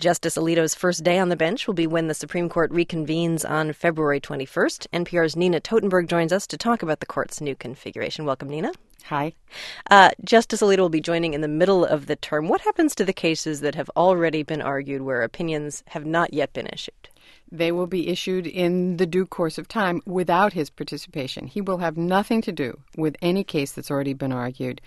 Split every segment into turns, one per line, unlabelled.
Justice Alito's first day on the bench will be when the Supreme Court reconvenes on February 21st. NPR's Nina Totenberg joins us to talk about the court's new configuration. Welcome, Nina.
Hi.
Justice Alito will be joining in the middle of the term. What happens to the cases that have already been argued where opinions have not yet been issued?
They will be issued in the due course of time without his participation. He will have nothing to do with any case that's already been argued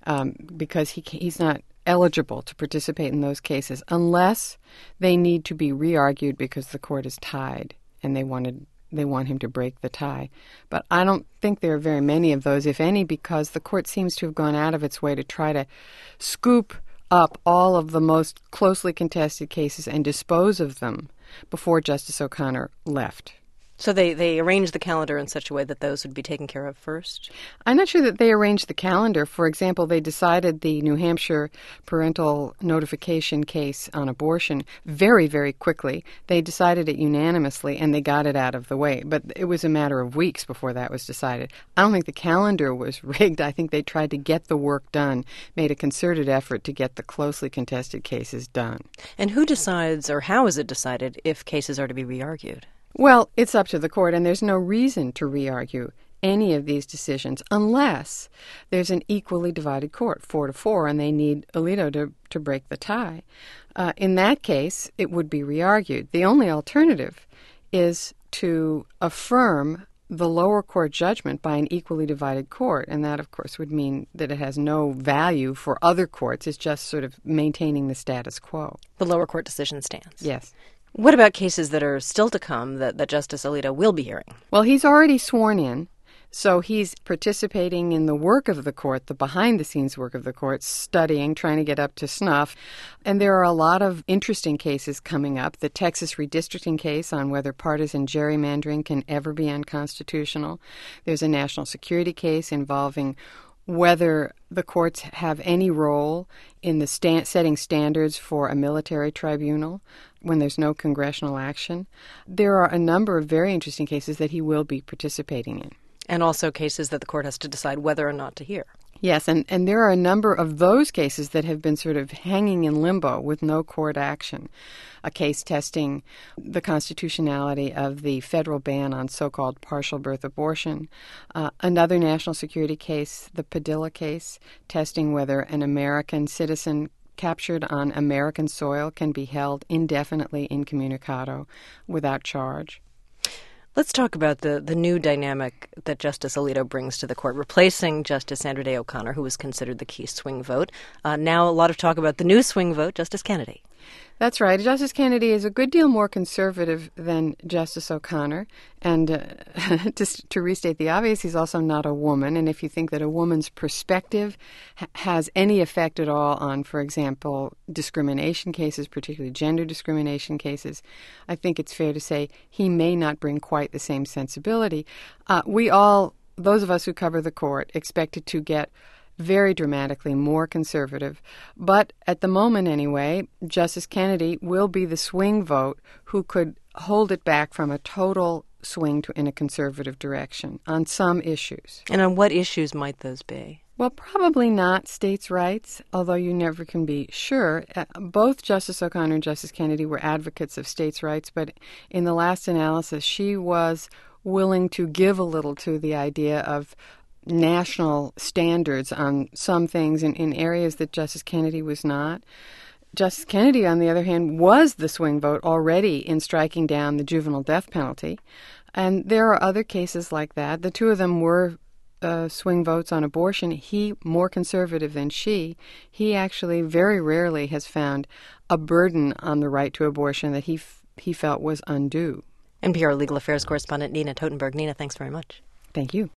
because he's not eligible to participate in those cases unless they need to be re-argued because the court is tied and they want him to break the tie. But I don't think there are very many of those, if any, because the court seems to have gone out of its way to try to scoop up all of the most closely contested cases and dispose of them before Justice O'Connor left.
So they arranged the calendar in such a way that those would be taken care of first?
I'm not sure that they arranged the calendar. For example, they decided the New Hampshire parental notification case on abortion very, very quickly. They decided it unanimously, and they got it out of the way. But it was a matter of weeks before that was decided. I don't think the calendar was rigged. I think they tried to get the work done, made a concerted effort to get the closely contested cases done.
And who decides, or how is it decided, if cases are to be re-argued?
Well, it's up to the court, and there's no reason to re-argue any of these decisions unless there's an equally divided court, 4-4, and they need Alito to break the tie. In that case, it would be re-argued. The only alternative is to affirm the lower court judgment by an equally divided court, and that, of course, would mean that it has no value for other courts. It's just sort of maintaining the status quo.
The lower court decision stands?
Yes.
What about cases that are still to come that Justice Alito will be hearing?
Well, he's already sworn in, so he's participating in the work of the court, the behind-the-scenes work of the court, studying, trying to get up to snuff. And there are a lot of interesting cases coming up. The Texas redistricting case on whether partisan gerrymandering can ever be unconstitutional. There's a national security case involving whether the courts have any role in the setting standards for a military tribunal when there's no congressional action. There are a number of very interesting cases that he will be participating in.
And also cases that the court has to decide whether or not to hear.
Yes, and there are a number of those cases that have been sort of hanging in limbo with no court action. A case testing the constitutionality of the federal ban on so-called partial birth abortion. Another national security case, the Padilla case, testing whether an American citizen captured on American soil can be held indefinitely incommunicado without charge.
Let's talk about the new dynamic that Justice Alito brings to the court, replacing Justice Sandra Day O'Connor, who was considered the key swing vote. Now a lot of talk about the new swing vote, Justice Kennedy.
That's right. Justice Kennedy is a good deal more conservative than Justice O'Connor. And just to restate the obvious, he's also not a woman. And if you think that a woman's perspective has any effect at all on, for example, discrimination cases, particularly gender discrimination cases, I think it's fair to say he may not bring quite the same sensibility. We all, those of us who cover the court, expected to get very dramatically more conservative. But at the moment anyway, Justice Kennedy will be the swing vote who could hold it back from a total swing in a conservative direction on some issues.
And on what issues might those be?
Well, probably not states' rights, although you never can be sure. Both Justice O'Connor and Justice Kennedy were advocates of states' rights, but in the last analysis, she was willing to give a little to the idea of national standards on some things in areas that Justice Kennedy was not. Justice Kennedy, on the other hand, was the swing vote already in striking down the juvenile death penalty. And there are other cases like that. The two of them were swing votes on abortion. He, more conservative than she, he actually very rarely has found a burden on the right to abortion that he felt was undue.
NPR Legal Affairs correspondent Nina Totenberg. Nina, thanks very much.
Thank you.